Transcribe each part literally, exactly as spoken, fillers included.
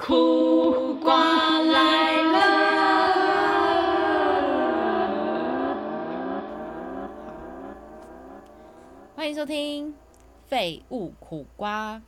苦瓜来了， 欢迎收听废物苦瓜。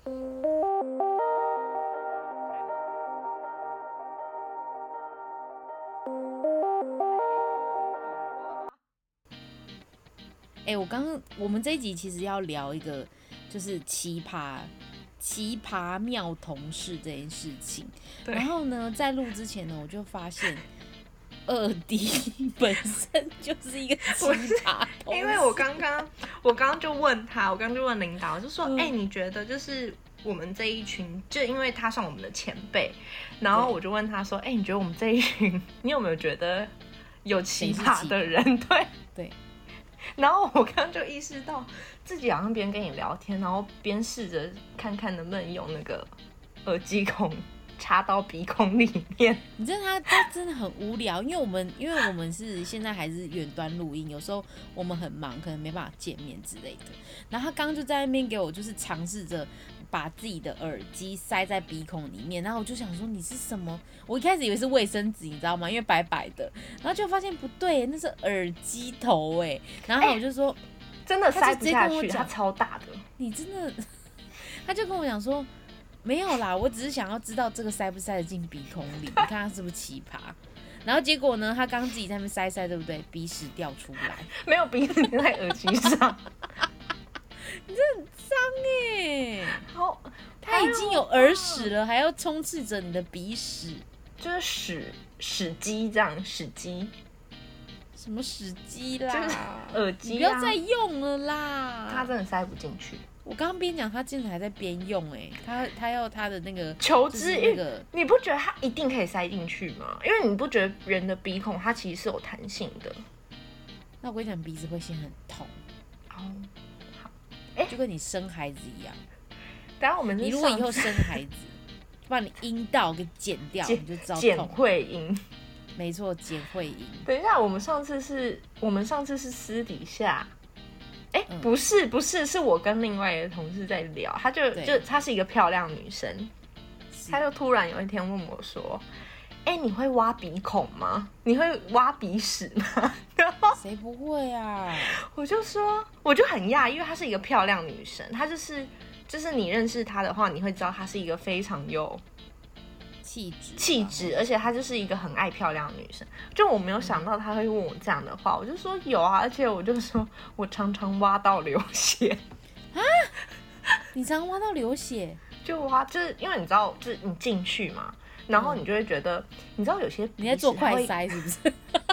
哎、欸，我刚刚我们这一集其实要聊一个就是奇葩奇葩妙同事这件事情。然后呢，在录之前呢，我就发现二弟本身就是一个奇葩同事。 因为我刚刚我刚刚就问他，我刚刚就问领导，我就说，哎、嗯欸，你觉得就是我们这一群，就因为他算我们的前辈，然后我就问他说，哎、欸，你觉得我们这一群，你有没有觉得有奇葩的人？对对。 然后我刚刚就意识到自己好像边跟你聊天，然后边试着看看能不能用那个耳机孔插到鼻孔里面。 你知道他他真的很无聊，因为我们因为我们是现在还是远端录音，有时候我们很忙，可能没办法见面之类的。然后他刚刚就在那边给我就是尝试着把自己的耳机塞在鼻孔里面，然后我就想说你是什么？我一开始以为是卫生纸，你知道吗？因为白白的，然后就发现不对，那是耳机头哎。然后我就说，欸、 真的塞不下去，它超大的。 你真的，他就跟我讲说，没有啦，我只是想要知道这个塞不塞得进鼻孔里，你看他是不是奇葩？然后结果呢，他刚自己在那边塞塞，对不对？鼻屎掉出来， 没有鼻屎在耳机上。 你这很脏哎！ 好， 他已经有耳屎了，还要充斥着你的鼻屎， 就是屎屎机这样，屎机。 什么屎机啦？ 就是耳机、啊， 你不要再用了啦！ 他真的塞不进去。 我刚刚边讲，他竟然还在边用哎、欸，他他要他的那个求知欲、 那个， 你不觉得他一定可以塞进去吗？因为你不觉得人的鼻孔它其实是有弹性的？ 那我跟你讲，鼻子会先很痛。 哦，好，哎、欸， 就跟你生孩子一样。 等下我们你如果以后生孩子，把你阴道给剪掉，你就知道痛。 剪会阴。 没错，剪会阴。 等一下，我们上次是我们上次是私底下，哎、欸嗯，不是不是，是我跟另外一个同事在聊，她就就她是一个漂亮女生，她就突然有一天问我说：“哎、欸，你会挖鼻孔吗？你会挖鼻屎吗？”然后谁不会啊？ 我就说，我就很讶异，因为她是一个漂亮女生，她就是就是你认识她的话，你会知道她是一个非常有气质， 气质，而且她就是一个很爱漂亮的女生。就我没有想到她会问我这样的话，我就说有啊，而且我就说我常常挖到流血啊！你常挖到流血？ 就挖，就是因为你知道，就是你进去嘛，然后你就会觉得，嗯、你知道有些你在做快塞是不是？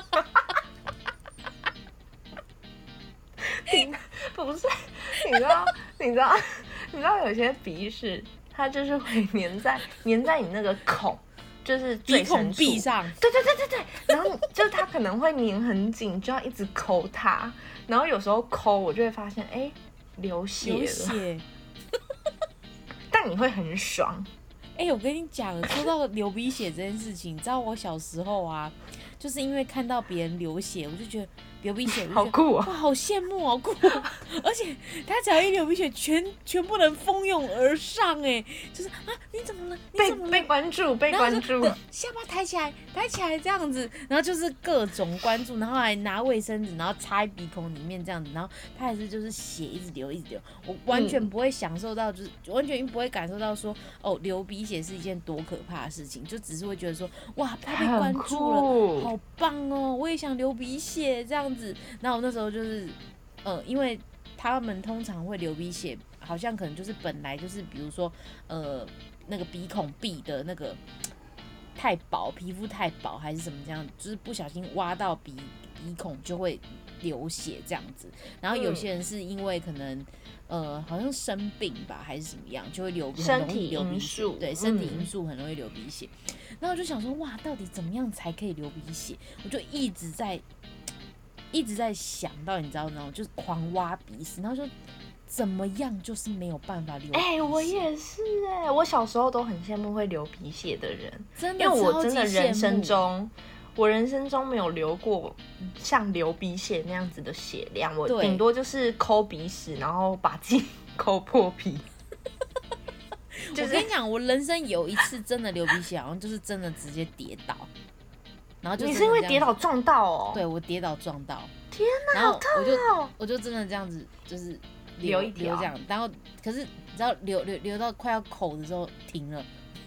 不是，你知道，你知道，你知道有些鼻屎。它就是会粘在粘在你那个孔，就是最深处鼻孔壁上。 对对对对对，然后就是它可能会粘很紧，就要一直抠它。然后有时候抠，我就会发现，哎，流血了。 流血。 但你会很爽。 哎、欸，我跟你讲，说到流鼻血这件事情，你知道我小时候啊，就是因为看到别人流血，我就觉得流鼻血， 好酷啊！ 哇，好羡慕，好酷、啊！而且他只要一流鼻血，全全部人蜂拥而上，哎，就是啊，你怎么了？你怎么了？ 被被关注，被关注， 下巴抬起来，抬起来这样子，然后就是各种关注，然后还拿卫生纸，然后插在鼻孔里面这样子，然后他还是就是血一直流，一直流，我完全不会享受到，就是、嗯、完全不会感受到说，哦，流鼻血是一件多可怕的事情，就只是会觉得说，哇，他被关注了，好棒哦，我也想流鼻血这样子。然后我那时候就是，呃，因为他们通常会流鼻血，好像可能就是本来就是比如说，呃，那个鼻孔壁的那个太薄，皮肤太薄还是什么这样，就是不小心挖到鼻鼻孔就会流血这样子。然后有些人是因为可能。呃，好像生病吧，还是什么样，就会流身体因素， 对，身体因素很容易流鼻血。嗯、然后我就想说，哇，到底怎么样才可以流鼻血？我就一直在一直在想到，你知道吗？就是狂挖鼻屎，然后就怎么样，就是没有办法流鼻血。 哎、欸，我也是哎、欸，我小时候都很羡慕会流鼻血的人， 真的， 因为我真的人生中。我人生中没有流过像流鼻血那样子的血量，我顶多就是抠鼻屎，然后把自己抠破皮。 就是、 我跟你讲，我人生有一次真的流鼻血，好像就是真的直接跌倒，然后就你是因为跌倒撞到哦？ 对，我跌倒撞到。 天哪， 然后我就、 好痛哦、 我就真的这样子，就是流一条这样，然后可是你知道流流流到快要口的时候停了。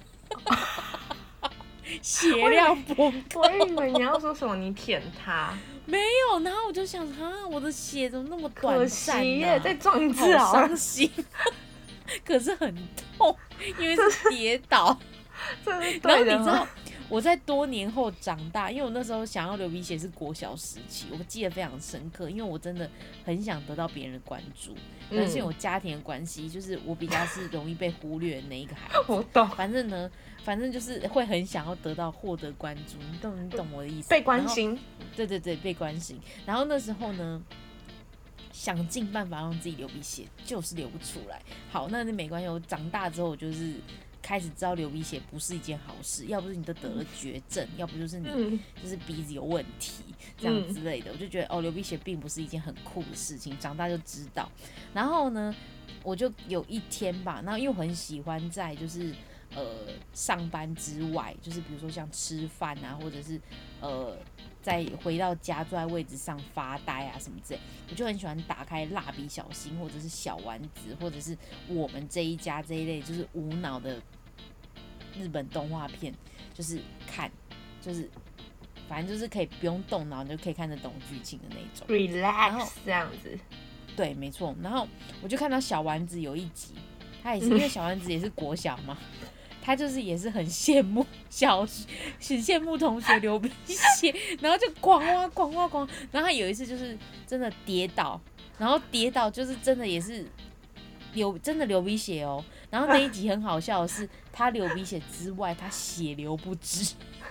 血量崩溃， 我以为你要说什么，你舔它， 没有，然后我就想，哈，我的血怎么那么短暂、啊？可惜耶，再撞一次好伤心，可是很痛，因为是跌倒， 这是对的。 然后你知道，我在多年后长大，因为我那时候想要流鼻血是国小时期，我记得非常深刻，因为我真的很想得到别人的关注，但是因为我家庭的关系，就是我比较是容易被忽略的那一个孩子。 我懂， 反正呢。反正就是会很想要得到获得关注，你懂你懂我的意思？ 被关心， 对对对，被关心。然后那时候呢，想尽办法让自己流鼻血，就是流不出来。好，那那没关系。我长大之后，我就是开始知道流鼻血不是一件好事，要不是你都得了绝症，要不就是你就是鼻子有问题这样之类的。我就觉得哦，流鼻血并不是一件很酷的事情，长大就知道。然后呢，我就有一天吧，然后因为我很喜欢在就是。呃，上班之外，就是比如说像吃饭啊，或者是呃，再回到家坐在位置上发呆啊什么之类，我就很喜欢打开蜡笔小新，或者是小丸子，或者是我们这一家这一类就是无脑的日本动画片，就是看，就是反正就是可以不用动脑，你就可以看得懂剧情的那种 ，relax 这样子。 对，没错。然后我就看到小丸子有一集，他也是因为小丸子也是国小嘛。他就是也是很羡慕小，很羡慕同学流鼻血，然后就狂挖狂挖狂。然后他有一次就是真的跌倒，然后跌倒就是真的也是流真的流鼻血哦。然后那一集很好笑的是，他流鼻血之外，他血流不止。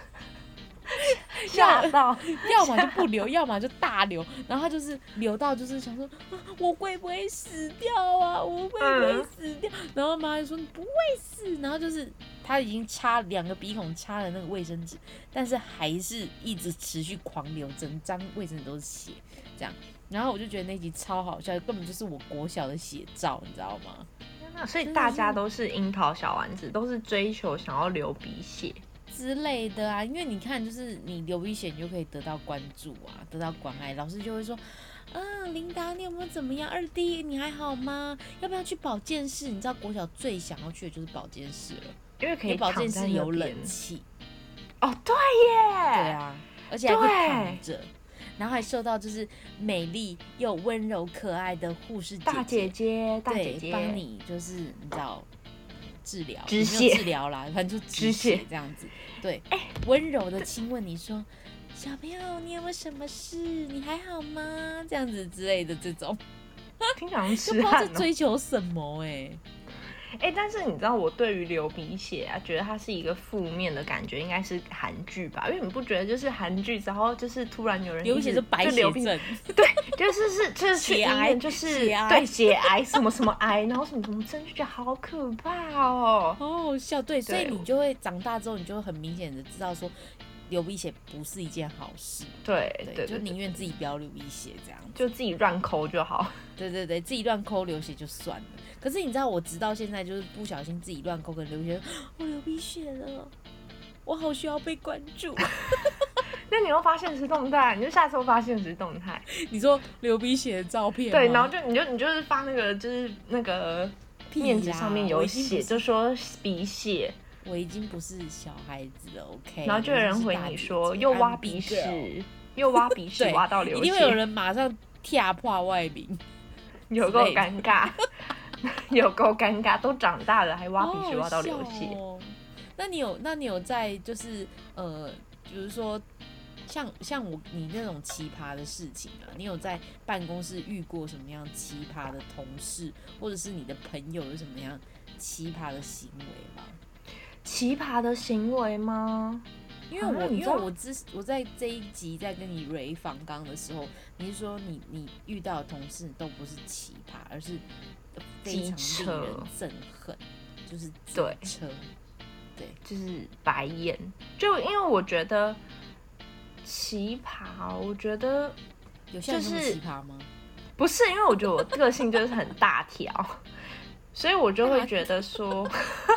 吓到， 要么就不流，要么就大流，然后他就是流到就是想说，啊、我会不会死掉啊？我会不会死掉？嗯、然后妈就说你不会死，然后就是他已经插两个鼻孔插了那个卫生纸，但是还是一直持续狂流，整张卫生纸都是血，这样。然后我就觉得那集超好笑，根本就是我国小的写照，你知道吗？ 所以大家都是樱桃小丸子，都是追求想要流鼻血。 之类的啊，因为你看，就是你流鼻血，你就可以得到关注啊，得到关爱。老师就会说，啊，琳达，你有没有怎么样？二弟，你还好吗？要不要去保健室？你知道国小最想要去的就是保健室了， 因为可以保健室有冷气。 哦，对耶。 对啊，而且还可以躺着，然后还受到就是美丽又温柔可爱的护士姐姐大姐姐，大姐姐帮你，就是你知道。治疗， 止血治疗啦，反正就止血这样子。对，哎、欸，温柔的亲问你说：“小朋友，你有没有什么事？你还好吗？”这样子之类的这种， 听起来像痴汉、哦、 就不知道在追求什么哎、欸。 哎、欸，但是你知道我对于流鼻血啊，觉得它是一个负面的感觉，应该是韩剧吧？因为你不觉得就是韩剧，然后就是突然有人流鼻血是白血症， 对，就是是就是血癌，就是对血癌什么什么癌，然后什么什么症，就觉得好可怕哦， 好好笑。对，所以你就会长大之后，你就会很明显的知道说。流鼻血不是一件好事， 对 对, 对， 就宁愿自己不要流鼻血这样， 就自己乱抠就好。 对对对，自己乱抠流血就算了。可是你知道，我直到现在就是不小心自己乱抠跟流血，我流鼻血了，我好需要被关注。 那你又发现实动态，你就下次会发现实动态。 你说流鼻血的照片吗？ 对，然后就你就你就是发那个就是那个面纸上面有写，就说鼻血。 我已经不是小孩子了 ，OK。 然后就有人回你说，又挖鼻屎，又挖鼻屎，挖到流血， 一定会有人马上跳破外面， 有够尴尬，有够尴尬，都长大了还挖鼻屎挖到流血。 哦、那你有，那你有在就是呃，比如说像像我你那种奇葩的事情啊，你有在办公室遇过什么样奇葩的同事，或者是你的朋友有什么样奇葩的行为吗？ 奇葩的行为吗？ 因为我、啊、因为我之我在这一集在跟你蕊访纲的时候，你是说你你遇到的同事都不是奇葩，而是非常令人憎恨，就是机车，对， 就是白眼。就因为我觉得奇葩，我觉得有像那么奇葩吗？ 不是，因为我觉得我个性就是很大条。所以我就会觉得说，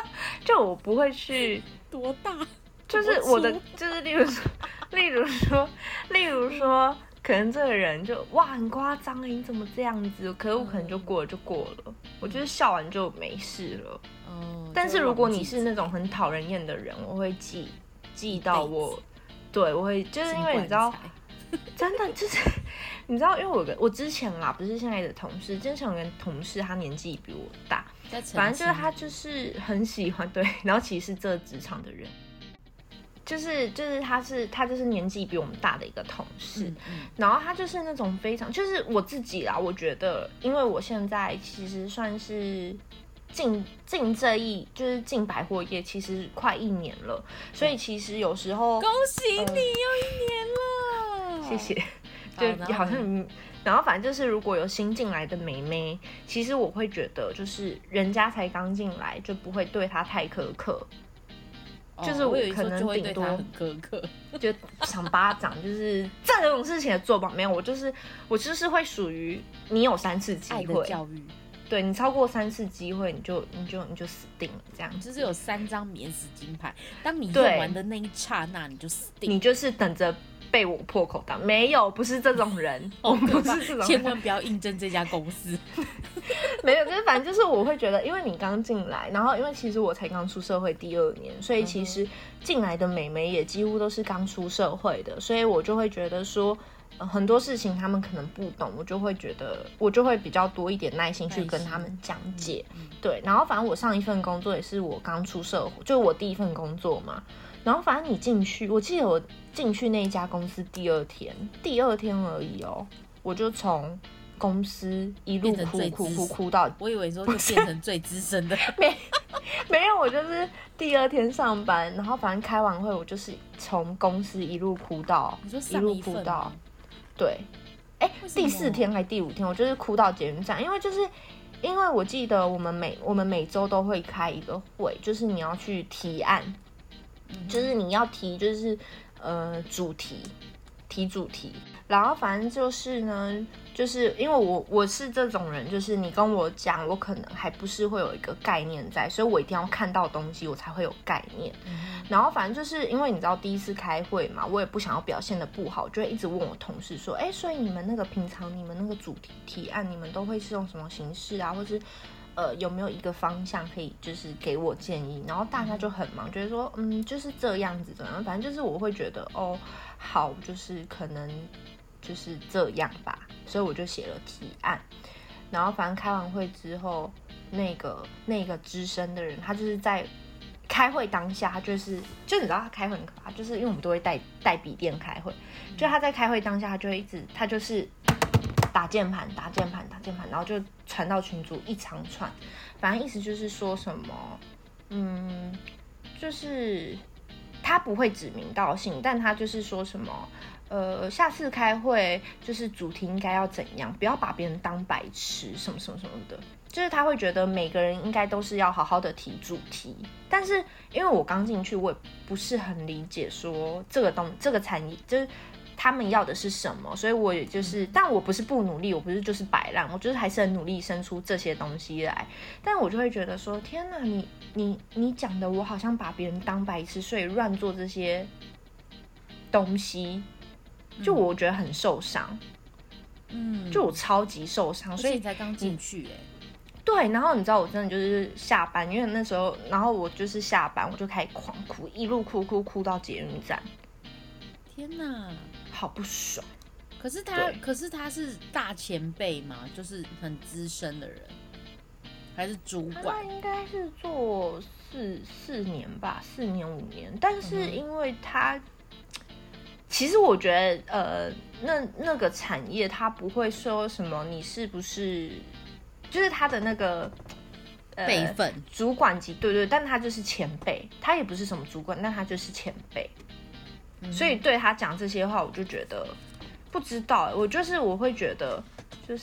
就我不会去多大， 就是我的就是例如说，例如说，例如说，可能这个人就哇很夸张哎，你怎么这样子？可是我可能就过了就过了，我就是笑完就没事了。哦，但是如果你是那种很讨人厌的人，我会记记到我，对我会就是因为你知道。真的就是，你知道，因为我个我之前啦，不是现在的同事，之前有个同事，他年纪比我大，反正就是他就是很喜欢对，然后其实是这职场的人，就是就是他是他就是年纪比我们大的一个同事，嗯嗯、然后他就是那种非常就是我自己啦，我觉得，因为我现在其实算是。进进这一就是进百货业，其实快一年了，所以其实有时候恭喜你、呃、又一年了， 谢谢。就好像，然后反正就是如果有新进来的妹妹，其实我会觉得就是人家才刚进来，就不会对她太苛刻。 哦、 就是我可能顶多很苛刻， 就赏巴掌，就是这种事情的做法没有。我就是我就是会属于你有三次机会，爱的教育。 对你超过三次机会，你就你就你就死定了，这样就是有三张免死金牌，当你用完的那一刹那，你就死定了。 你就是等着被我破口大，没有，不是这种人，我们不是这种人， 千万不要应征这家公司。 没有，就是反正就是我会觉得，因为你刚进来，然后因为其实我才刚出社会第二年，所以其实进来的美眉也几乎都是刚出社会的，所以我就会觉得说。呃、很多事情他们可能不懂，我就会觉得我就会比较多一点耐心去跟他们讲解，嗯嗯、对。然后反正我上一份工作也是我刚出社会，就是我第一份工作嘛。然后反正你进去，我记得我进去那一家公司第二天，第二天而已哦，我就从公司一路哭哭哭哭到， 我以为说就变成最资深的， 没没有，我就是第二天上班，然后反正开完会，我就是从公司一路哭到， 你说一路哭到。对，哎，第四天还第五天，我就是哭到捷运站，因为就是因为我记得我们每我们每周都会开一个会，就是你要去提案，嗯、就是你要提就是呃主题，提主题，然后反正就是呢，就是因为我我是这种人，就是你跟我讲，我可能还不是会有一个概念在，所以我一定要看到东西，我才会有概念。嗯然后反正就是因为你知道第一次开会嘛，我也不想要表现得不好，就会一直问我同事说，哎，所以你们那个平常你们那个主题提案，你们都会是用什么形式啊，或是呃有没有一个方向可以就是给我建议？然后大家就很忙，觉得说嗯就是这样子怎样，反正就是我会觉得哦好，就是可能就是这样吧，所以我就写了提案。然后反正开完会之后，那个那个资深的人，他就是在。开会当下，他就是，就你知道他开会很可怕，就是因为我们都会带带笔电开会，就他在开会当下，他就会一直，他就是打键盘、打键盘、打键盘，然后就传到群组一长串，反正意思就是说什么，嗯，就是他不会指名道姓，但他就是说什么，呃，下次开会就是主题应该要怎样，不要把别人当白痴，什么什么什么的。就是他会觉得每个人应该都是要好好的提主题，但是因为我刚进去，我也不是很理解说这个东这个产业就是他们要的是什么，所以我也就是，但我不是不努力，我不是就是摆烂，我就是还是很努力生出这些东西来，但我就会觉得说，天哪，你你你讲的我好像把别人当白痴，所以乱做这些东西，就我觉得很受伤，嗯，就我超级受伤，所以你才刚进去哎、欸。 对，然后你知道我真的就是下班，因为那时候，然后我就是下班，我就开始狂哭，一路哭哭哭到捷运站。 天哪， 好不爽！ 可是他，可是他是大前辈嘛，就是很资深的人，还是主管？ 他应该是做四四年吧，四年五年，但是因为他，嗯、其实我觉得，呃，那那个产业他不会说什么，你是不是？就是他的那个呃辈分， 主管级，对对，但他就是前辈，他也不是什么主管，但他就是前辈，嗯、所以对他讲这些话，我就觉得不知道，我就是我会觉得就是，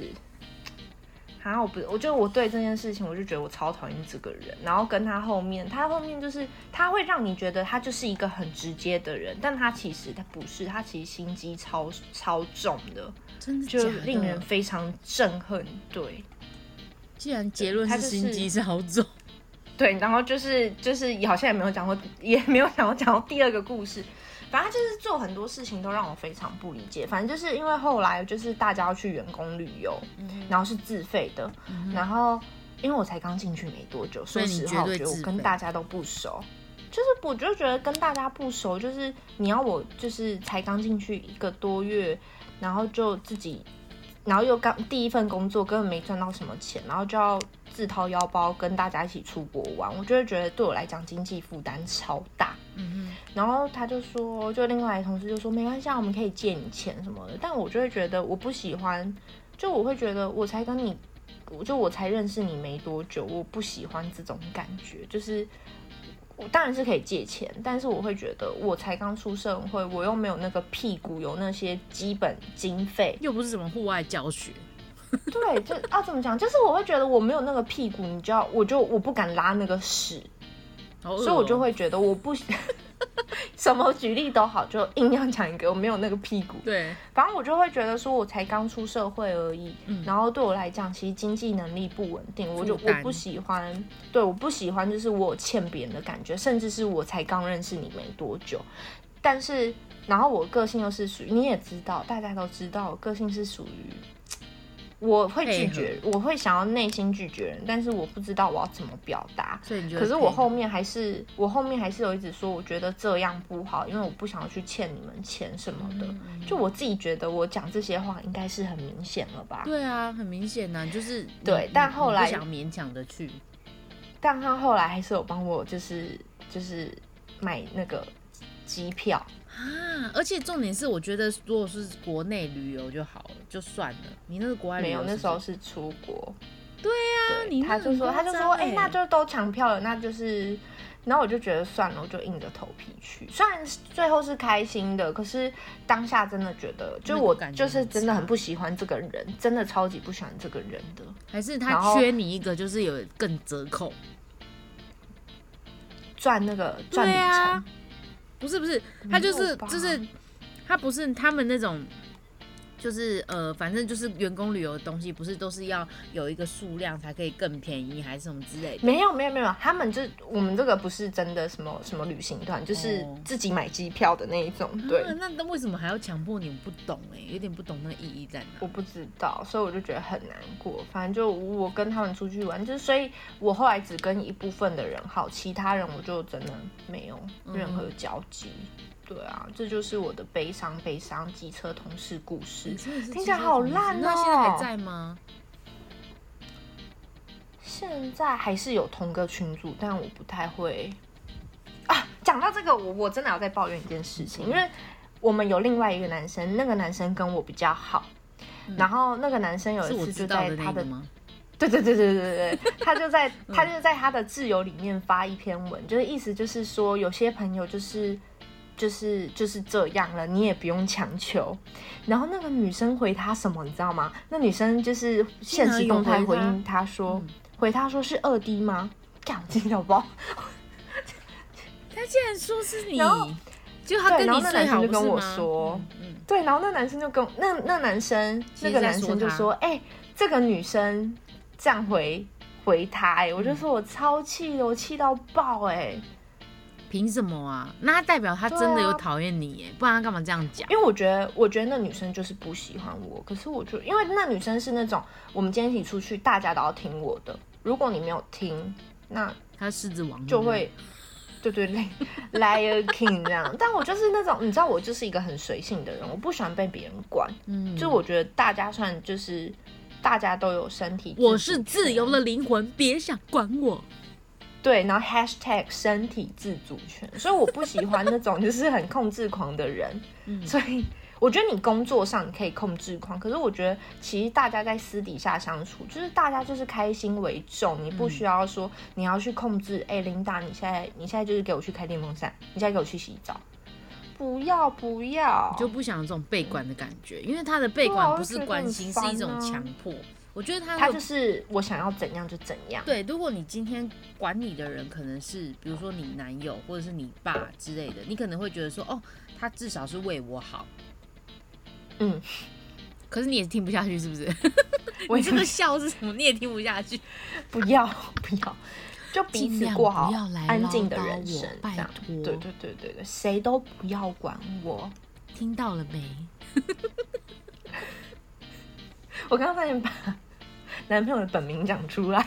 啊，我不，我觉得我对这件事情，我就觉得我超讨厌这个人，然后跟他后面，他后面就是他会让你觉得他就是一个很直接的人，但他其实他不是，他其实心机超超重的， 真的假的， 就令人非常憎恨，对。 既然结论是心机超重， 对，然后就是就是好像也没有讲过，也没有想要讲到第二个故事。反正就是做很多事情都让我非常不理解。反正就是因为后来就是大家要去员工旅游，嗯、然后是自费的，嗯、然后因为我才刚进去没多久，说实话，我觉得我跟大家都不熟。就是我就觉得跟大家不熟，就是你要我就是才刚进去一个多月，然后就自己，然后又刚第一份工作根本没赚到什么钱，然后就要自掏腰包跟大家一起出国玩，我就会觉得对我来讲经济负担超大。嗯哼，然后他就说，就另外的同事就说没关系，我们可以借你钱什么的，但我就会觉得我不喜欢，就我会觉得我才跟你，就我才认识你没多久，我不喜欢这种感觉，就是。我当然是可以借钱，但是我会觉得我才刚出社会，我又没有那个屁股，有那些基本经费， 又不是什么户外教学。 对，就要怎么讲，就是我会觉得我没有那个屁股，你就要，我就我不敢拉那个屎，哦、所以我就会觉得我不什么举例都好，就硬要讲一个我没有那个屁股。 对， 反正我就会觉得说我才刚出社会而已，嗯、然后对我来讲，其实经济能力不稳定，我就我不喜欢，对，我不喜欢就是我欠别人的感觉，甚至是我才刚认识你没多久，但是然后我个性又是属于，你也知道，大家都知道，我个性是属于。我会拒绝，我会想要内心拒绝人，但是我不知道我要怎么表达。 所以你就可是我后面还是，我后面还是有一直说，我觉得这样不好，因为我不想要去欠你们钱什么的。嗯、就我自己觉得，我讲这些话应该是很明显了吧？ 对啊，很明显啊，就是对。但后来不想勉强的去， 但他后来还是有帮我，就是就是买那个机票。 啊！而且重点是，我觉得如果是国内旅游就好了，就算了。你那个国外旅游没有，那时候是出国。 对呀、啊，你他就说，他就说，哎、欸，那就都抢票了，那就是，然后我就觉得算了，我就硬着头皮去。虽然最后是开心的，可是当下真的觉得，就我就是真的很不喜欢这个人，真的超级不喜欢这个人的。 还是他缺你一个，就是有更折扣， 赚那个赚里程。 不是不是，他就是就是他不是他们那种，就是呃，反正就是员工旅游的东西，不是都是要有一个数量才可以更便宜，还是什么之类的？ 没有没有没有，他们就我们这个不是真的什么什么旅行团，就是自己买机票的那一种。对， 啊、那那为什么还要强迫你？我不懂哎、欸，有点不懂那个意义在哪。 我不知道，所以我就觉得很难过。反正就我跟他们出去玩，就是所以我后来只跟一部分的人好，其他人我就真的没有任何交集。嗯对啊，这就是我的悲伤悲伤机车同事故事，听起来好烂哦。 那现在还在吗？ 现在还是有同个群组，但我不太会啊。讲到这个，我我真的要再抱怨一件事情，因为我们有另外一个男生，那个男生跟我比较好，嗯、然后那个男生有一次就在他的。对对对对对对，他就在他就在他的挚友里面发一篇文，就是意思就是说，有些朋友就是就是就是这样了，你也不用强求。然后那个女生回他什么，你知道吗？那女生就是限时动态回应他说，嗯、回他说是二 D 吗？干，我惊到爆！ 他竟然说是你， 然后就他跟你最好，就跟我说， 嗯嗯、对，然后那男生就跟那那男生那个男生就说，哎、欸，这个女生。这样回回他、欸，哎，我就说我超气的，我气到爆、欸，哎， 凭什么啊？那他代表他真的有讨厌你、欸，哎、啊，不然他干嘛这样讲？ 因为我觉得，我觉得那女生就是不喜欢我，可是我就因为那女生是那种，我们今天一起出去，大家都要听我的，如果你没有听，那他狮子王就会，对对对 ，Liar King 这样。但我就是那种，你知道，我就是一个很随性的人，我不喜欢被别人管，嗯，就我觉得大家算就是。大家都有身体， 我是自由的灵魂，别想管我。 对，然后 hashtag 身体自主权，所以我不喜欢那种就是很控制狂的人。嗯，所以我觉得你工作上你可以控制狂，可是我觉得其实大家在私底下相处，就是大家就是开心为重，你不需要说你要去控制。哎、嗯，琳达，你现在你现在就是给我去开电风扇，你现在给我去洗澡。不要不要， 你就不想有这种被管的感觉，因为他的被管不是关心，啊、是一种强迫。我觉得他他就是我想要怎样就怎样。 对，如果你今天管你的人可能是比如说你男友或者是你爸之类的，你可能会觉得说，哦，他至少是为我好。嗯，可是你也听不下去，是不是？你这个笑是什么？你也听不下去。 不要不要。 就彼此过好安静的人生，拜托。对对对对对，谁都不要管我， 听到了没？ 我刚刚发现把男朋友的本名讲出来。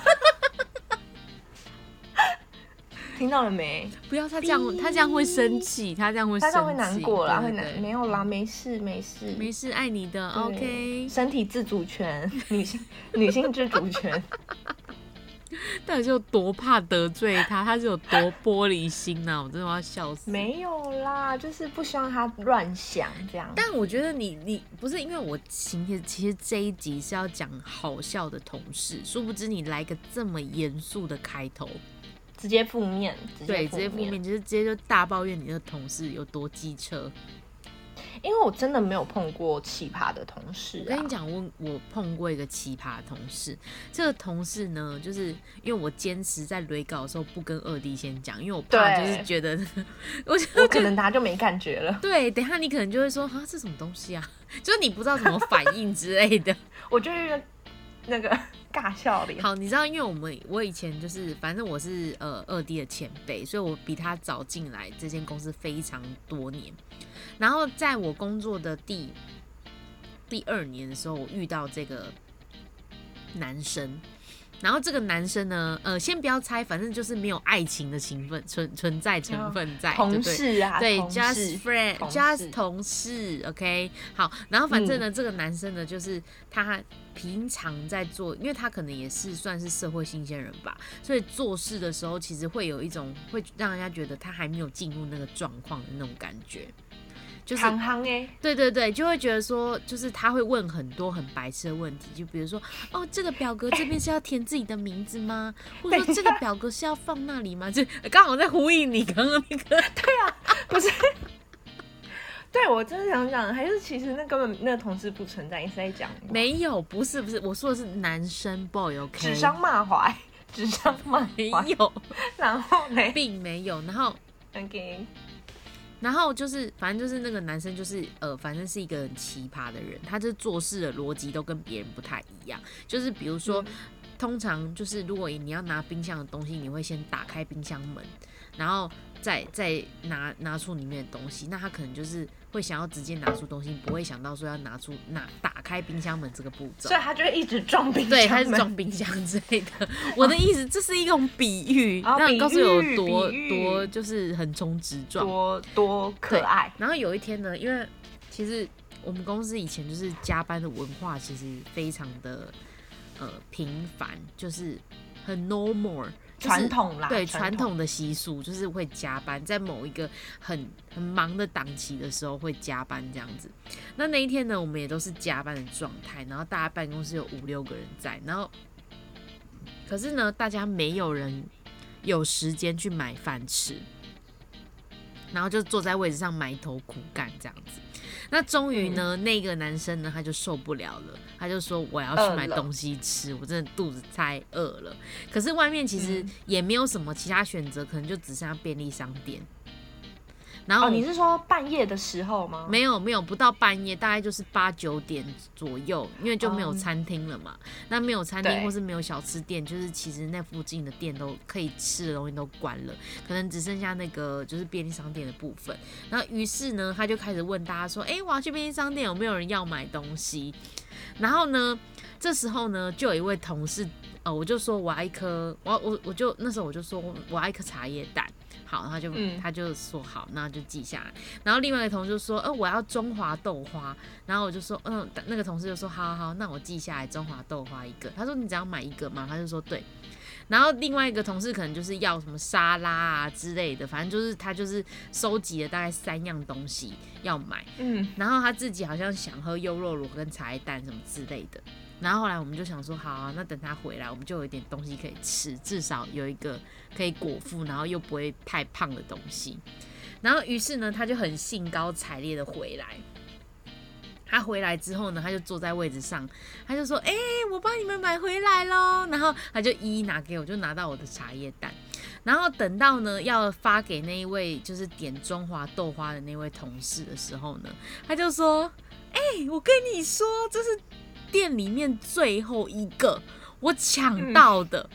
听到了没？ 不要他这样，他这样会生气，他这样会生气， 他这样会难过啦，会难。没有啦，没事没事没事，爱你的 ，OK。 身体自主权，女性女性自主权。 到底是有多怕得罪他？他是有多玻璃心啊！我真的要笑死。 没有啦，就是不希望他乱想这样。 但我觉得你你不是因为我今天其实这一集是要讲好笑的同事，殊不知你来个这么严肃的开头。 直接负面， 对，直接负面，就是直接就大抱怨你的同事有多机车。 因为我真的没有碰过奇葩的同事、啊。 我跟你讲，我我碰过一个奇葩的同事。这个同事呢，就是因为我坚持在雷稿的时候不跟二弟先讲，因为我怕就是觉得我我可能他就没感觉了。 对，等一下你可能就会说啊，这什么东西啊？就是你不知道怎么反应之类的。 我就是那个。尬笑脸。 好，你知道，因为我们我以前就是，反正我是呃二弟的前辈，所以我比他早进来这间公司非常多年。然后在我工作的第第二年的时候，我遇到这个男生。然后这个男生呢，呃，先不要猜，反正就是没有爱情的成分存存在成分在， 同事啊， 对 ，just friend，just 同事 ，OK， 好，然后反正呢，嗯、这个男生呢，就是他平常在做，因为他可能也是算是社会新鲜人吧，所以做事的时候其实会有一种会让人家觉得他还没有进入那个状况的那种感觉。就是行行欸， 对对对，就会觉得说，就是他会问很多很白痴的问题，就比如说，哦，这个表格这边是要填自己的名字吗？或者说这个表格是要放那里吗？就刚好在呼应你刚刚那个。 对啊，不是。对，我真的想讲，还是其实那根本那个同事不存在，你是在讲？ 没有，不是不是，我说的是男生 boy，OK，、okay? 指桑骂槐，指桑骂槐， 没有， 然后呢， 并没有，然后 ，OK。 然后就是，反正就是那个男生，就是呃，反正是一个很奇葩的人，他就是做事的逻辑都跟别人不太一样。就是比如说，嗯、通常就是如果你要拿冰箱的东西，你会先打开冰箱门，然后再再拿拿出里面的东西。那他可能就是会想要直接拿出东西，不会想到说要拿出拿打开冰箱门这个步骤。 所以他就会一直撞冰箱门。 对，他是撞冰箱之类的。我的意思，这是一种比喻， 让你告诉我有多多就是横冲直撞， 多多可爱。 然后有一天呢，因为其实我们公司以前就是加班的文化，其实非常的呃频繁，就是很 normal。 传统啦， 对传统的习俗就是会加班，在某一个很很忙的档期的时候会加班这样子。那那一天呢，我们也都是加班的状态，然后大家办公室有五六个人在，然后可是呢，大家没有人有时间去买饭吃，然后就坐在位置上埋头苦干这样子。那终于呢、嗯，那个男生呢，他就受不了了，他就说我要去买东西吃，我真的肚子太饿了。可是外面其实也没有什么其他选择，可能就只剩下便利商店。然后、 哦、你是说半夜的时候吗？ 没有没有，不到半夜，大概就是八九点左右，因为就没有餐厅了嘛。嗯、那没有餐厅或是没有小吃店，就是其实那附近的店都可以吃的东西都关了，可能只剩下那个就是便利商店的部分。然后于是呢，他就开始问大家说：“哎、欸，我要去便利商店，有没有人要买东西？”然后呢，这时候呢，就有一位同事，呃，我就说我要一颗，我我我就那时候我就说我要一颗茶叶蛋。好，他就、嗯、他就说好，那就记下来。然后另外一个同事就说，呃，我要中华豆花。然后我就说，嗯，那个同事就说，好好好，那我记下来，中华豆花一个。他说你只要买一个嘛，他就说对。然后另外一个同事可能就是要什么沙拉啊之类的，反正就是他就是收集了大概三样东西要买。嗯，然后他自己好像想喝优酪乳跟茶叶蛋什么之类的。然后后来我们就想说，好啊，那等他回来，我们就有一点东西可以吃，至少有一个可以果腹，然后又不会太胖的东西。然后于是呢，他就很兴高采烈的回来。他回来之后呢，他就坐在位置上，他就说：“哎、欸，我帮你们买回来咯。”然后他就一一拿给我，就拿到我的茶叶蛋。然后等到呢要发给那一位就是点中华豆花的那位同事的时候呢，他就说：“哎、欸，我跟你说，这是店里面最后一个我抢到的，嗯、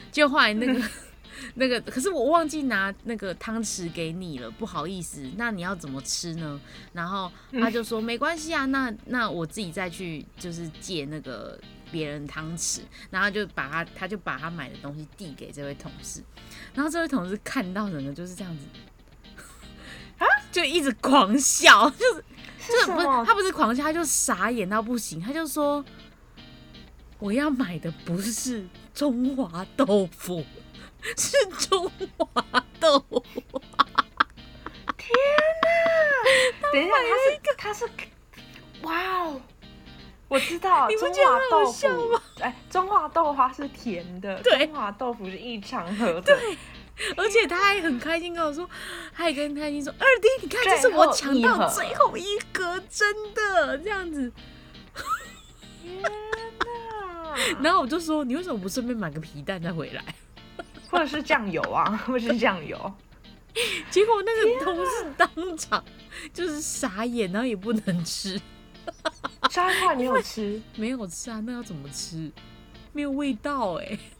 就后来那个那个，可是我忘记拿那个汤匙给你了，不好意思，那你要怎么吃呢？然后他就说、嗯、没关系啊，那那我自己再去就是借那个别人汤匙，然后就把他他就把他买的东西递给这位同事，然后这位同事看到人呢就是这样子，啊，就一直狂笑，就是就是不是他不是狂笑，他就傻眼到不行，他就说我要买的不是中华豆腐。是中华豆腐， 天哪！等一下，他是他是，哇哦！我知道，中华豆腐，哎，中华豆花是甜的，中华豆腐是一长盒的。 对，而且他还很开心跟我说，他还跟开心说：“二弟，你看，这是我抢到最后一格，真的这样子。” 天哪！ 然后我就说：“你为什么不顺便买个皮蛋再回来？” 或者是酱油啊，或者是酱油。 结果那个同事当场就是傻眼，然后也不能吃。 沙块你有吃？ 没有吃啊，那要怎么吃？没有味道哎、欸。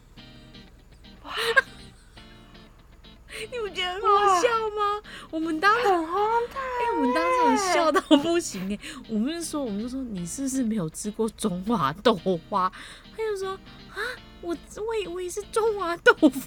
你不觉得很好笑吗？我们当场很荒唐， 哎、欸，我们当场笑到不行哎、欸。我们就说，我们就说你是不是没有吃过中华豆花？他就说啊。我我以为是中华豆腐，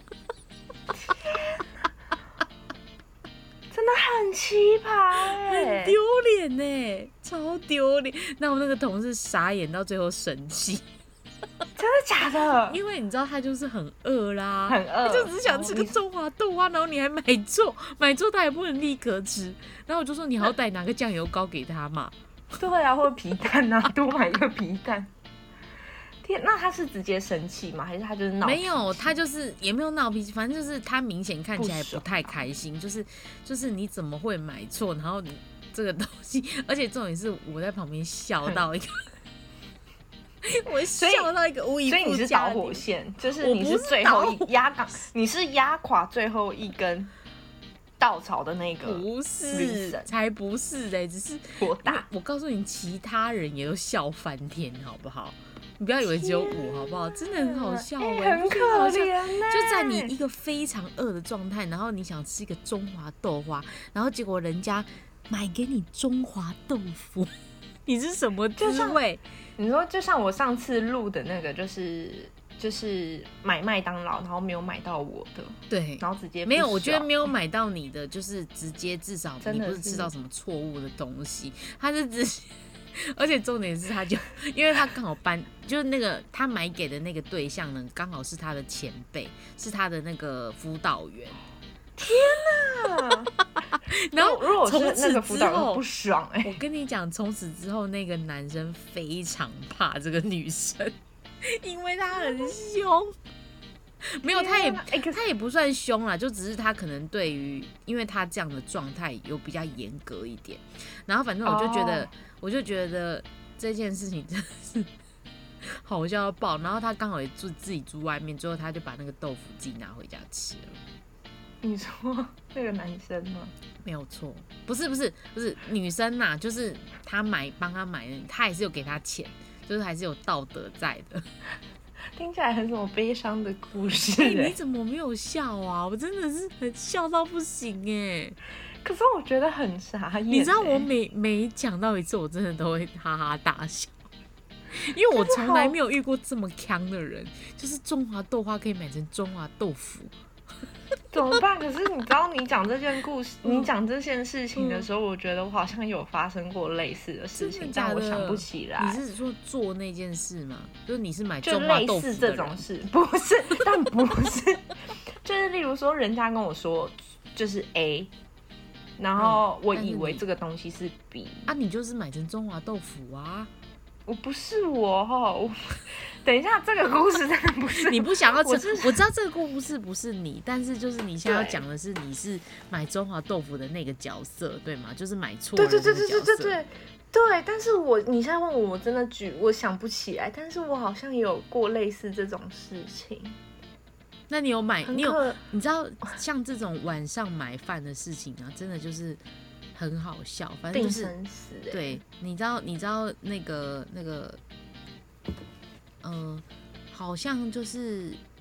真的很奇葩哎、 欸，很丢脸哎，超丢脸。那我那个同事傻眼到最后生气， 真的假的？ 因为你知道他就是很饿啦， 很饿， 他就只想吃个中华豆花，然后你还买错，买错他也不能立刻吃。然后我就说你好歹拿个酱油膏给他嘛。 对啊，或者皮蛋啊，多买一个皮蛋。那他是直接生气吗？还是他就是闹脾气？ 没有，他就是也没有闹脾气，反正就是他明显看起来不太开心，就是就是你怎么会买错？然后你这个东西，而且重点是我在旁边笑到一个，我笑到一个无以复加。 所以你是导火线，就是你是最后一压岗，你是压垮最后一根稻草的那个， 不是，才不是嘞、欸，只是火大。 我告诉你，其他人也都笑翻天，好不好？你不要以为只有我，好不好？真的很好笑哎、 欸，很可怜哎、欸。 就在你一个非常饿的状态，然后你想吃一个中华豆花，然后结果人家买给你中华豆腐，你是什么滋味？ 你说，就像我上次录的那个，就是就是买麦当劳，然后没有买到我的， 对， 然后直接没有，我觉得没有买到你的，就是直接至少你不是吃到什么错误的东西，他是直接。而且重点是，他就因为他刚好搬，就是那个他买给的那个对象呢，刚好是他的前辈，是他的那个辅导员。 天哪！ 然后如果是那个辅导员不爽哎、欸， 我跟你讲，从此之后那个男生非常怕这个女生，因为他很凶。没有，他也、欸、他也不算凶啦，就只是他可能对于，因为他这样的状态有比较严格一点。然后反正我就觉得， oh. 我就觉得这件事情真的是好笑到爆。然后他刚好也住自己住外面，最后他就把那个豆腐自己拿回家吃了。 你说那个男生吗？ 没有错，不是不是不是女生呐，就是他买帮他买的，他还是有给他钱，就是还是有道德在的。 听起来很什么悲伤的故事、 欸欸、你怎么没有笑啊？我真的是很笑到不行哎、欸！ 可是我觉得很傻眼、欸。 你知道我每每讲到一次，我真的都会哈哈大笑，因为我从来没有遇过这么强的人，就是中华豆花可以买成中华豆腐。 怎么办？可是你知道，你讲这件故事，你讲这件事情的时候、嗯，我觉得我好像有发生过类似的事情，但我想不起来。 你是说做那件事吗？就是你是买中华豆腐的人？ 就类似这种事，不是，但不是，就是例如说，人家跟我说就是 A， 然后我以为这个东西是 B，、嗯、 啊，你就是买成中华豆腐啊。 我不是我哈，等一下，这个故事真的不是你不想要吃。我, 我知道这个故事不是你，但是就是你现在要讲的是你是买中华豆腐的那个角色，对吗？就是买错了那个角色。对对对对对对对。但是我你现在问我，我真的举我想不起来，但是我好像有过类似这种事情。 那你有买？你有？你知道像这种晚上买饭的事情啊，真的就是很好笑。反正就是、 定生死欸、 对，你知道你知道那个那个，呃，好像就是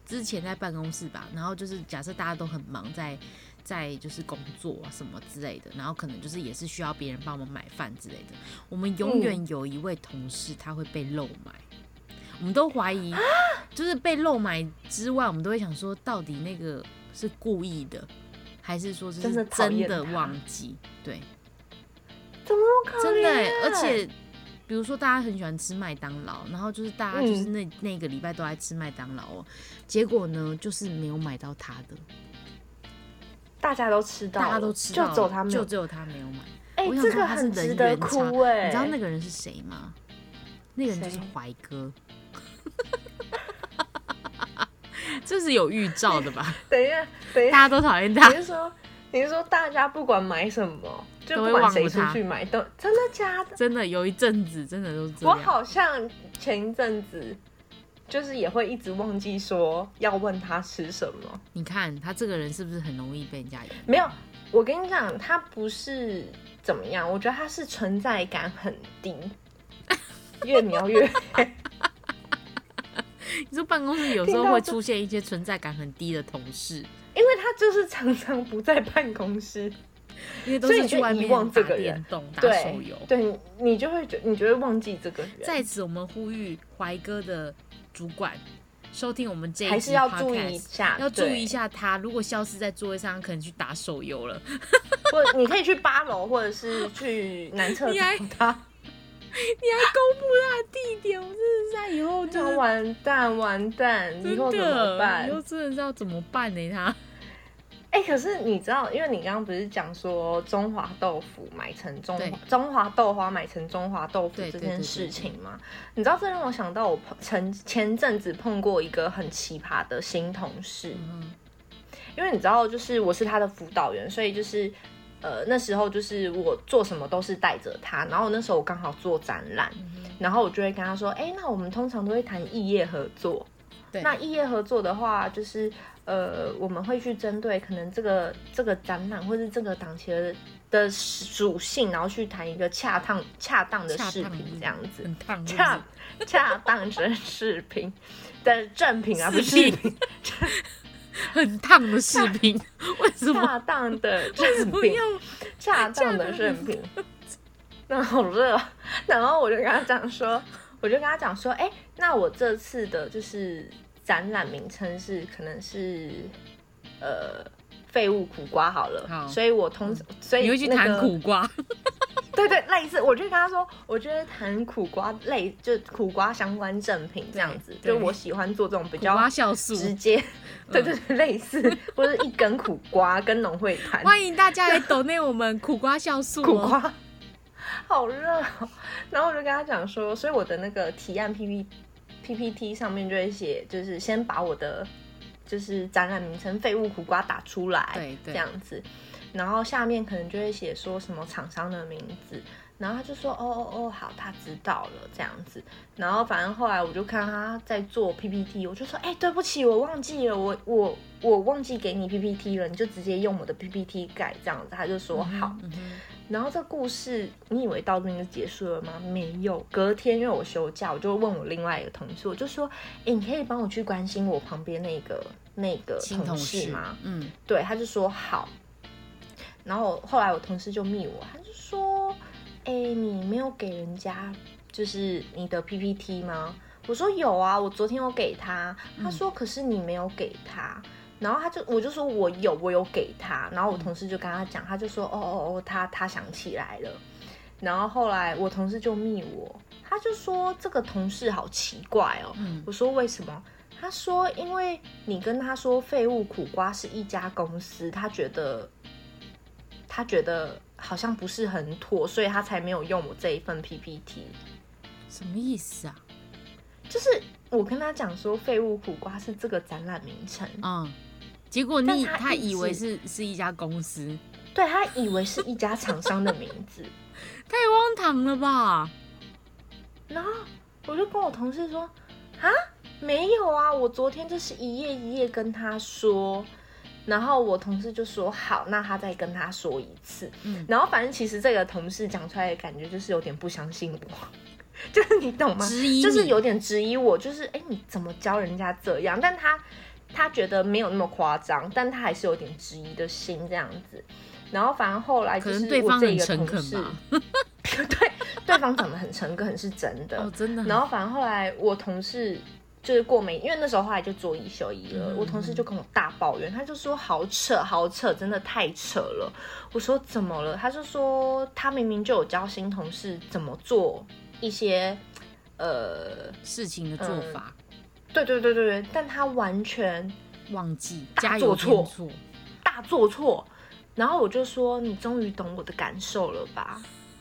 之前在办公室吧，然后就是假设大家都很忙在。在就是工作啊什么之类的，然后可能就是也是需要别人帮我们买饭之类的。我们永远有一位同事他会被漏买，我们都怀疑，就是被漏买之外，我们都会想说，到底那个是故意的，还是说是真的忘记？对， 怎么那么可怜？ 真的、欸，而且比如说大家很喜欢吃麦当劳，然后就是大家就是那、嗯、那个礼拜都在吃麦当劳哦，结果呢就是没有买到他的。 大家都吃到了， 大家都吃到了， 就只有他没有， 就只有他没有买。 哎、欸，这个很值得哭哎、欸！ 你知道那个人是谁吗？那个人就是怀哥，这是有预兆的吧？ 等一下，等一下， 大家都讨厌他。 你是说，你是说大家不管买什么，就不管谁出去买，都真的假的？ 真的有一阵子，真的都这样。 我好像前一阵子。就是也会一直忘记说要问他吃什么。 你看他这个人是不是很容易被人家遗忘？ 没有，我跟你讲，他不是怎么样，我觉得他是存在感很低，越描越黑。 你说办公室有时候会出现一些存在感很低的同事， 因为他就是常常不在办公室。 因为都是去外面打电动、打手游， 对，对你就会觉，你就会忘记这个人。 在此，我们呼吁怀哥的主管收听我们这一集 podcast， 还是要注意一下， 要注意一下他。如果消失在座位上，可能去打手游了。 或者你可以去八楼，或者是去南侧找他。 你还公布他的地点，我真的是在以后就完蛋完蛋，以后怎么办？ 以后真的是要怎么办呢？他。 哎、欸，可是你知道，因为你刚刚不是讲说中华豆腐买成中华中华豆花买成中华豆腐这件事情吗？你知道这让我想到我前前阵子碰过一个很奇葩的新同事，嗯、因为你知道，就是我是他的辅导员，所以就是呃那时候就是我做什么都是带着他，然后那时候我刚好做展览，嗯、然后我就会跟他说，哎、欸，那我们通常都会谈异业合作，对，那异业合作的话就是。呃，我们会去针对可能这个这个展览或是这个档期的的属性，然后去谈一个恰当恰当的视频，这样子，恰恰当的视频的正品啊，不是视频， 很烫的视频，为什么？ 恰当的正品，恰当的正品，那好热，然后我就跟他讲说，我就跟他讲说，哎、欸，那我这次的就是。展览名称是可能是呃废物苦瓜好了，好，所以我通常、嗯、所以、那個、 你会去谈苦瓜， 对对，类似，我就跟他说，我觉得谈苦瓜类就苦瓜相关赠品这样子，就我喜欢做这种比较直接，对对对，类似或者一根苦瓜跟农会谈， 欢迎大家来抖内我们苦瓜酵素、哦， 苦瓜好热、哦，然后我就跟他讲说，所以我的那个提案 P P P P T 上面就会写，就是先把我的就是展览名称废物苦瓜打出来，对对，这样子，然后下面可能就会写说什么厂商的名字，然后他就说哦哦哦好，他知道了这样子，然后反正后来我就看他在做 P P T， 我就说哎、欸、对不起，我忘记了，我我我忘记给你 P P T 了，你就直接用我的 P P T 改这样子，他就说好。嗯嗯，然后这故事你以为到这边就结束了吗？没有，隔天因为我休假，我就问我另外一个同事，我就说，哎，你可以帮我去关心我旁边那个那个同事吗？嗯，对，他就说好。然后后来我同事就密我，他就说，哎，你没有给人家就是你的 P P T 吗？我说有啊，我昨天有给他。他说，可是你没有给他。然后他就，我就说我有，我有给他。然后我同事就跟他讲，他就说，哦哦哦，他他想起来了。然后后来我同事就密我，他就说这个同事好奇怪哦。嗯、我说为什么？他说因为你跟他说废物苦瓜是一家公司，他觉得他觉得好像不是很妥，所以他才没有用我这一份 P P T。 什么意思啊？ 就是我跟他讲说废物苦瓜是这个展览名称，嗯。 结果你 他, 他以为是是一家公司， 对，他以为是一家厂商的名字， 太荒唐了吧！ 然后我就跟我同事说，啊，没有啊，我昨天就是一页一页跟他说，然后我同事就说好，那他再跟他说一次，嗯、然后反正其实这个同事讲出来的感觉就是有点不相信我。就是你懂吗？ 质疑你， 就是有点质疑我，就是哎，你怎么教人家这样？但他他觉得没有那么夸张，但他还是有点质疑的心这样子。然后反正后来就是我这个同事，对，对方长得很诚恳是真的， 哦，真的。 然后反正后来我同事就是过没，因为那时候后来就做一休一了，嗯、我同事就跟我大抱怨，他就说好扯好扯，真的太扯了。我说怎么了？他就说他明明就有教新同事怎么做一些呃事情的做法、 嗯，对对对对对，但他完全忘记， 大做错，大做错。然后我就说你终于懂我的感受了吧？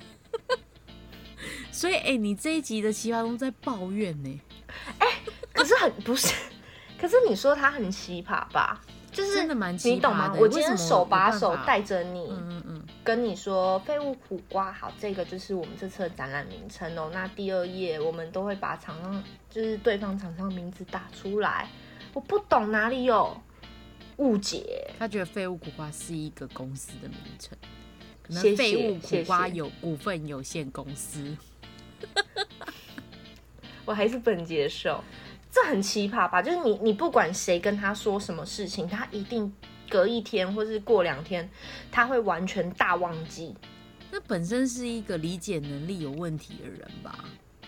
所以哎、欸，你这一集的奇葩都在抱怨呢、 欸，哎、欸，可是很不是，可是你说他很奇葩吧？就是真的蛮奇葩的， 你懂吗？我今天手把手带着你， 嗯嗯嗯， 跟你说废物苦瓜，好，这个就是我们这次的展览名称哦。那第二页我们都会把厂商，就是对方厂商名字打出来。我不懂哪里有误解， 他觉得废物苦瓜是一个公司的名称，可能废物苦瓜有股份有限公司。 我还是不能接受，这很奇葩吧？就是你，你不管谁跟他说什么事情，他一定隔一天或是过两天，他会完全大忘记。 那本身是一个理解能力有问题的人吧？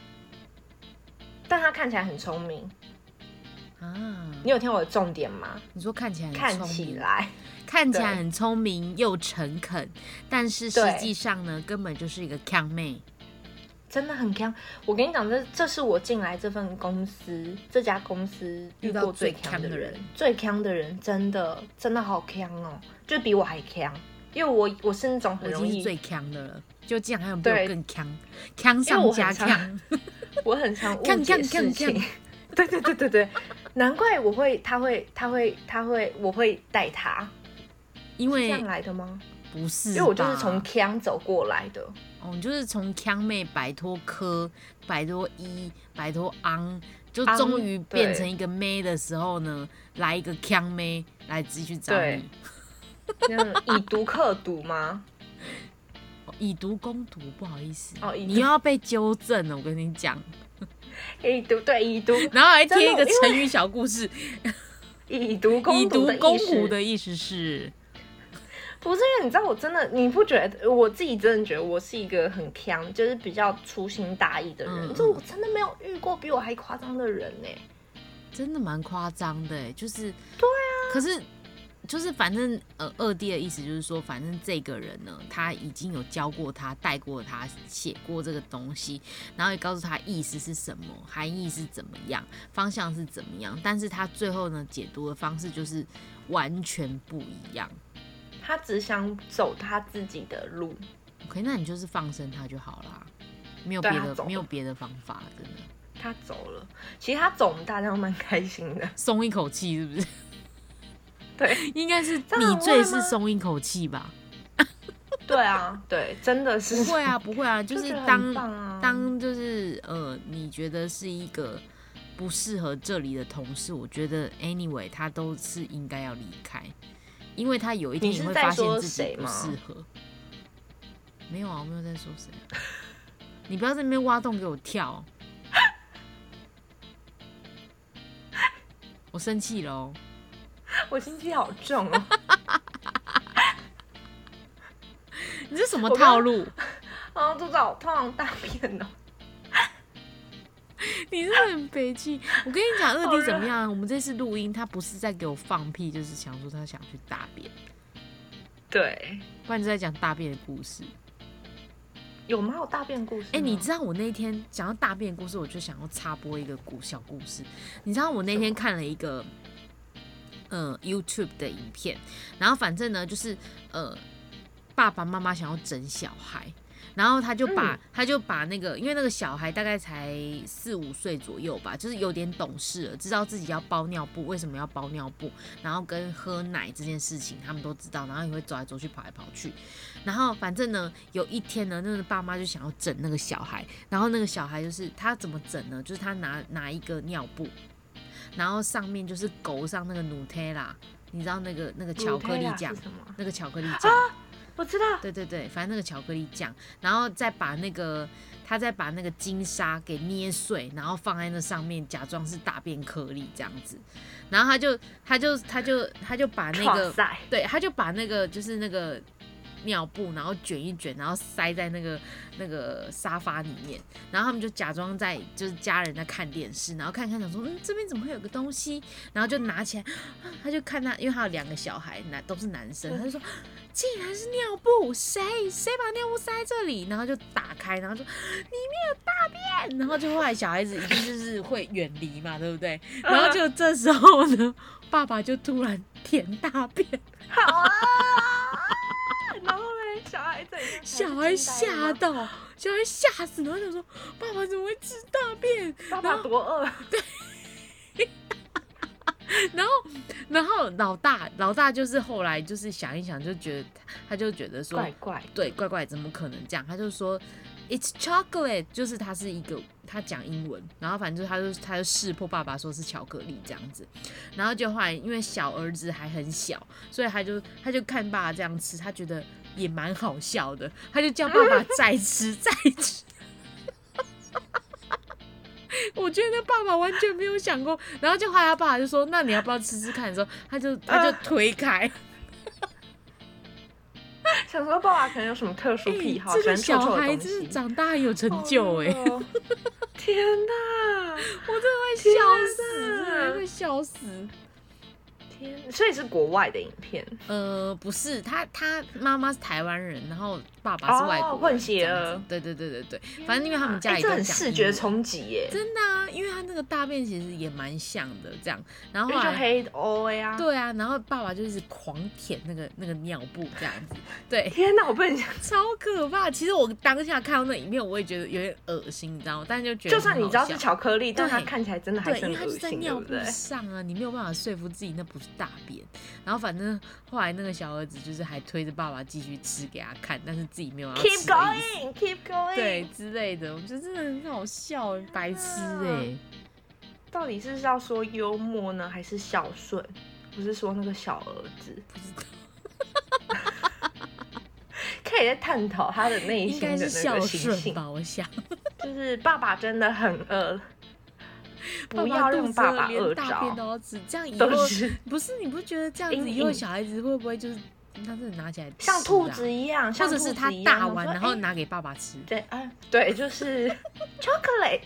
但他看起来很聪明啊！ 你有听我的重点吗？ 你说看起来很看起来看起来很聪明又诚恳，但是实际上呢，根本就是一个强妹。 真的很强，我跟你讲，这这是我进来这份公司，这家公司遇过最强的人，最强的人，真的真的好强哦，就比我还强，因为我我是那种很容易我已经是最强的了，就这样还有比我更强，强上加强， 我很常误解事情，对对对对对，难怪我会，他会，他会，他会，我会带他， 因为这样来的吗？ 不是， 因为我就是从强走过来的。 哦，你就是从强妹摆脱科、摆脱一、摆脱昂，就终于变成一个妹的时候呢，来一个强妹来继续找你。 这样以毒克毒吗？ 以毒攻毒，不好意思， 哦， 你又要被纠正了，我跟你讲。 以毒对以毒， 然后还贴一个成语小故事， 以毒攻毒。 以毒攻毒的意思是。 不是因为你知道我真的，你不觉得我自己真的觉得我是一个很强，就是比较粗心大意的人。嗯、就我真的没有遇过比我还夸张的人呢， 真的蛮夸张的，就是对啊。 可是就是反正呃二弟的意思就是说，反正这个人呢，他已经有教过他、带过他、写过这个东西，然后也告诉他意思是什么、含义是怎么样、方向是怎么样，但是他最后呢解读的方式就是完全不一样。 他只想走他自己的路 ，OK， 那你就是放生他就好啦，没有别的，没有别的方法，真的。 他走了，其实他走，我们大家都蛮开心的， 松一口气，是不是？ 对， 应该是你最是松一口气吧？ 对啊，对，真的是不会啊，不会啊，就是当就啊、 当就是呃，你觉得是一个不适合这里的同事，我觉得 anyway 他都是应该要离开。因为他有一天也会发现自己不适合。没有啊，我没有在说谁、啊。你不要在那边挖洞给我跳。我生气了哦。 我心机好重哦。 你这什么套路？ 啊，都找通常大便哦。 你真的很北气。我跟你讲，二弟怎么样？我们这次录音，他不是在给我放屁，就是想说他想去大便。 对， 不然就在讲大便的故事。 有吗？有大便故事？ 哎、欸，你知道我那天讲到大便的故事，我就想要插播一个小故事。你知道我那天看了一个呃 YouTube 的影片，然后反正呢就是呃爸爸妈妈想要整小孩。然后他就把、嗯、他就把那个，因为那个小孩大概才四五岁左右吧，就是有点懂事了，知道自己要包尿布，为什么要包尿布，然后跟喝奶这件事情他们都知道，然后也会走来走去跑来跑去。然后反正呢，有一天呢，那个爸妈就想要整那个小孩，然后那个小孩就是他怎么整呢？就是他拿拿一个尿布，然后上面就是勾上那个 Nutella， 你知道那个那个巧克力酱，那个巧克力酱。啊我知道。 对对对，反正那个巧克力酱，然后再把那个他再把那个金沙给捏碎，然后放在那上面，假装是大便颗粒这样子。然后他就他就他就他就把那个对，他就把那个就是那个尿布，然后卷一卷，然后塞在那个那个沙发里面，然后他们就假装在就是家人在看电视，然后看看想说，嗯，这边怎么会有个东西？然后就拿起来，他就看他，因为他有两个小孩，男都是男生，他就说，竟然是尿布，谁谁把尿布塞在这里？然后就打开，然后说里面有大便，然后就后来小孩子一定就是会远离嘛，对不对？然后就这时候呢，爸爸就突然舔大便， 好啊。然后呢，小孩怎样？ 小孩吓到，小孩吓死，然后想说：“爸爸怎么会吃大便？ 爸爸多饿。” 对。然后，然后老大，老大就是后来就是想一想，就觉得他就觉得说怪怪， 对，怪怪，怎么可能这样？他就说 "It's chocolate"， 就是他是一个他讲英文，然后反正就他就他就识破爸爸说是巧克力这样子，然后就后来因为小儿子还很小，所以他就他就看爸爸这样吃，他觉得也蛮好笑的，他就叫爸爸再吃再吃。我觉得那爸爸完全没有想过，然后就后来他爸爸就说：“那你要不要吃吃看？”的时候，他就他就推开， 想说爸爸可能有什么特殊癖好， 欸、这个小孩子长大很有成就哎、欸！ 哦、天哪， 我真的会笑死，真的会笑死。 天，所以是国外的影片？ 呃，不是，他他妈妈是台湾人，然后爸爸是外国人， 哦、混血了。 对对对对对，反正因为他们家里都讲英文、 欸、这很视觉冲击耶， 真的啊，因为他那个大便其实也蛮像的，这样，然后后来就黑 O 呀， 对啊，然后爸爸就一直狂舔那个那个尿布这样子，对， 天哪，我不能想， 超可怕。其实我当下看到那影片，我也觉得有点恶心，你知道吗？但是就觉得就算你知道是巧克力，但它看起来真的还是很恶心， 对，因为它是在尿布上啊，你没有办法说服自己那不是大便。然后反正后来那个小儿子就是还推着爸爸继续吃给他看，但是自己没有要吃的意思 Keep going, keep going， 对之类的，我觉得真的很好笑，白痴哎、欸！ 到底是要说幽默呢，还是孝顺？不是说那个小儿子， 不知道， 可以再探讨他的内心的那个孝心吧？我想， 就是爸爸真的很饿。不要让爸爸饿着， 大便都要吃，这样以后不是？你不觉得这样子以后小孩子会不会就是他真的拿起来吃、啊、 像兔子一样， 或者是他大完然后拿给爸爸吃？ 对啊，对，就是 chocolate，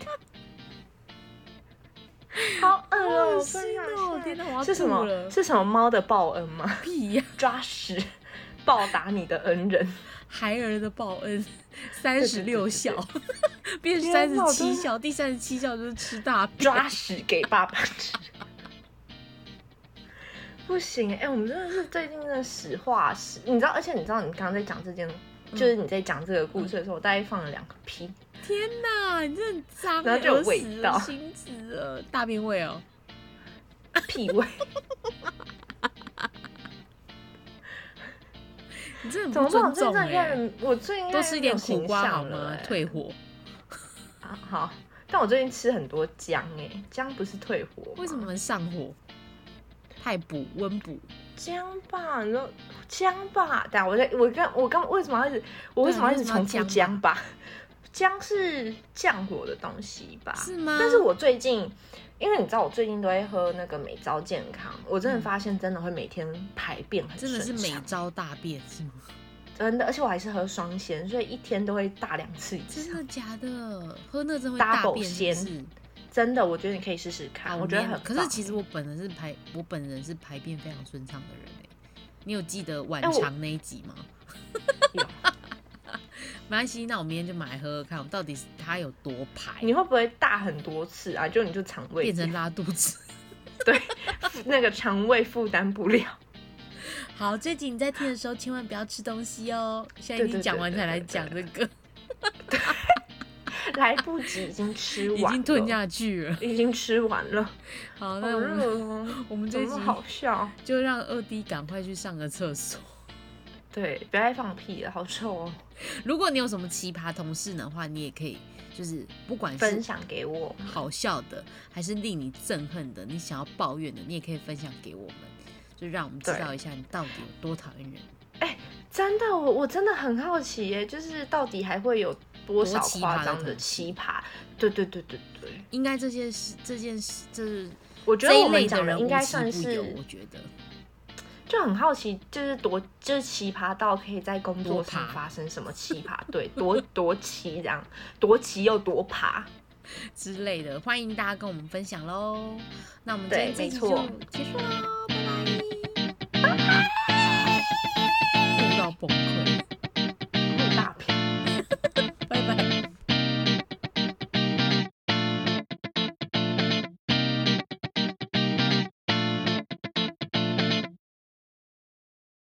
好饿哦！ 恶心哦！天哪，我要是什么？是什么猫的报恩吗？ 屁呀、啊！ 抓屎，报答你的恩人。 孩儿的报恩，三十六孝变三十七孝，第三十七孝就是吃大便， 抓屎给爸爸吃。不行哎、欸，我们真的是最近真的屎话屎，你知道？而且你知道，你刚刚在讲这件，嗯、就是你在讲这个故事的时候，我大概放了两个屁。 天哪，你真的很脏， 然后就有味道， 心死了，大便味哦， 屁味。 你真的很不尊重哎、 欸！我最近多吃一点苦瓜好吗？退火。 啊好，但我最近吃很多姜哎、欸，姜不是退火吗？ 为什么能上火？太补温补。 姜吧，你说姜吧？等下我在我刚我刚为什么要一直我为什么要一直重复姜吧？姜是降火的东西吧？ 是吗？ 但是我最近。因为你知道我最近都会喝那个美招健康，我真的发现真的会每天排便很顺畅， 真的是美招大便是吗？ 真的，而且我还是喝双鲜，所以一天都会大两次以上。 真的假的？喝那真会大便是不是？ 真的，我觉得你可以试试看，我觉得很棒。 可是其实我本人是排，我本人是排便非常顺畅的人哎、欸。你有记得晚肠那一集吗？ 有。 没关系，那我明天就买来喝喝看，我到底它有多排？ 你会不会大很多次啊？就你就肠胃变成拉肚子？ 对，那个肠胃负担不了。 好，这集你在听的时候千万不要吃东西哦。现在已经讲完才来讲这个， 对，来不及，已经吃完了， 已经吞下去了， 已经吃完了。 好，那我们、哦、我们这集好笑， 就让二弟赶快去上个厕所。 对，不要再放屁了，好臭哦！ 如果你有什么奇葩同事的话，你也可以就是不管是分享给我， 好笑的还是令你憎恨的，你想要抱怨的，你也可以分享给我们，就让我们知道一下你到底有多讨厌人。 哎、欸， 真的，我我真的很好奇耶，就是到底还会有多少夸张的奇葩？对对对对对， 应该这些事这件事，就是我觉得我们讲的人应该算是， 我觉得就很好奇，就是多就是奇葩到可以在工作上发生什么奇葩？对，多多奇这样，多奇又多爬之类的，欢迎大家跟我们分享喽。那我们今天这集就结束喽，拜拜。